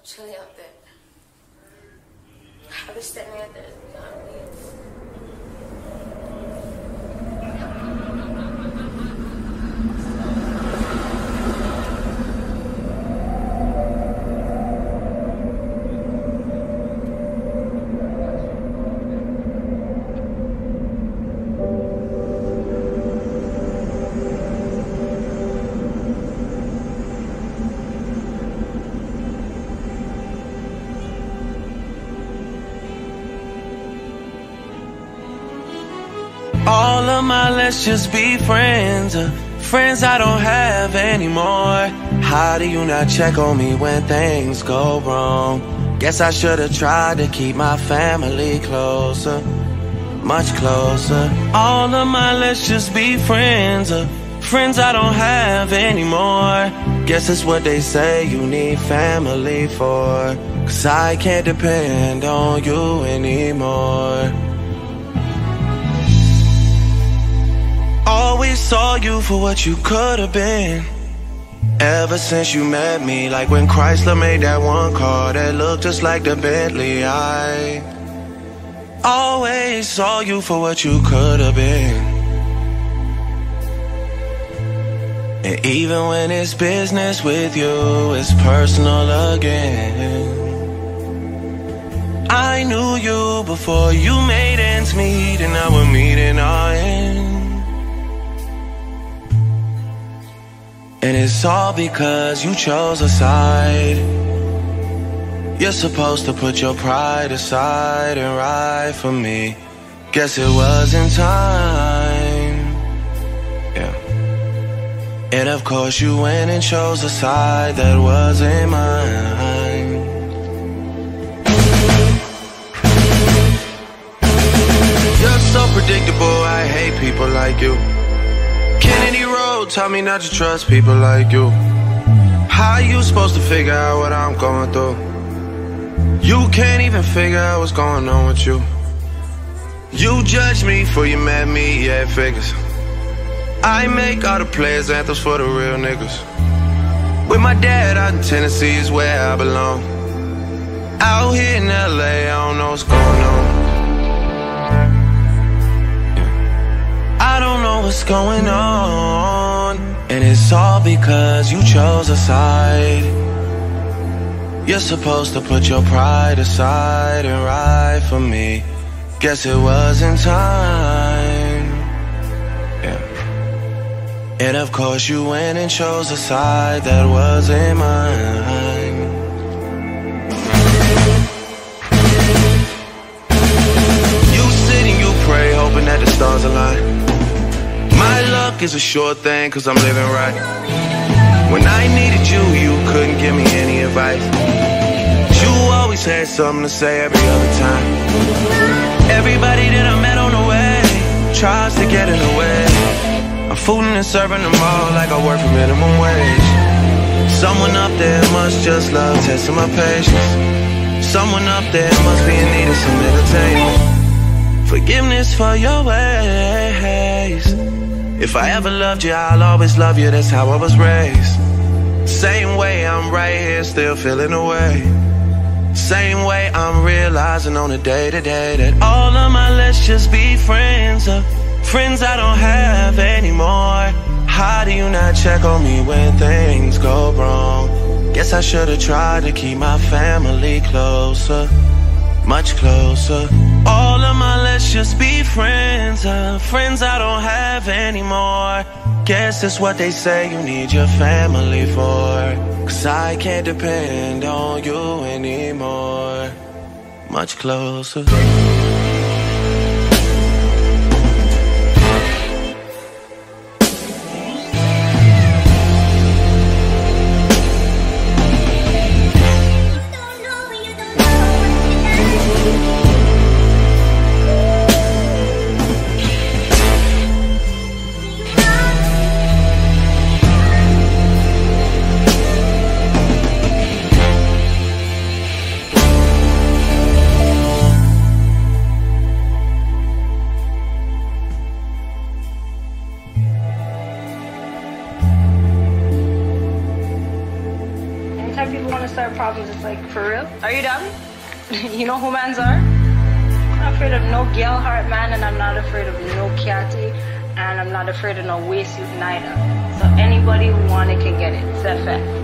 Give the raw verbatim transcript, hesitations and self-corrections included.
chilling out there. I was standing out there, you know what I mean? All of my let's just be friends, uh, friends I don't have anymore. How do you not check on me when things go wrong? Guess I should've tried to keep my family closer, much closer. All of my let's just be friends, uh, friends I don't have anymore. Guess it's what they say you need family for, 'cause I can't depend on you anymore. Always saw you for what you could have been. Ever since you met me, like when Chrysler made that one car that looked just like the Bentley. I always saw you for what you could have been. And even when it's business with you, it's personal again. I knew you before you made ends meet, and now we're meeting our end. And it's all because you chose a side. You're supposed to put your pride aside and ride for me. Guess it wasn't time. Yeah. And of course you went and chose a side that wasn't mine. You're so predictable, I hate people like you. Kennedy Road taught me not to trust people like you. How you supposed to figure out what I'm going through? You can't even figure out what's going on with you. You judged me before you met me, yeah, it figures. I make all the players anthems for the real niggas. With my dad out in Tennessee is where I belong. Out here in L A, I don't know what's going on. I don't know what's going on. And it's all because you chose a side. You're supposed to put your pride aside and ride for me. Guess it wasn't time. Yeah. And of course you went and chose a side that wasn't mine. You sit and you pray, hoping that the stars align. My luck is a sure thing, 'cause I'm living right. When I needed you, you couldn't give me any advice. You always had something to say every other time. Everybody that I met on the way tries to get in the way. I'm fooling and serving them all like I work for minimum wage. Someone up there must just love testing my patience. Someone up there must be in need of some entertainment. Forgiveness for your ways. If I ever loved you, I'll always love you, that's how I was raised. Same way I'm right here, still feeling away. Same way I'm realizing on a day-to-day that all of my let's just be friends are friends I don't have anymore. How do you not check on me when things go wrong? Guess I should've tried to keep my family closer, much closer. All of my let's just be friends, uh, friends I don't have anymore. Guess that's what they say you need your family for, 'cause I can't depend on you anymore. Much closer. time people want to start problems, it's like, for real? Are you dumb? You know who mans are? I'm not afraid of no girl heart man, and I'm not afraid of no catty, and I'm not afraid of no waist neither. So anybody who want it can get it. It's that fact.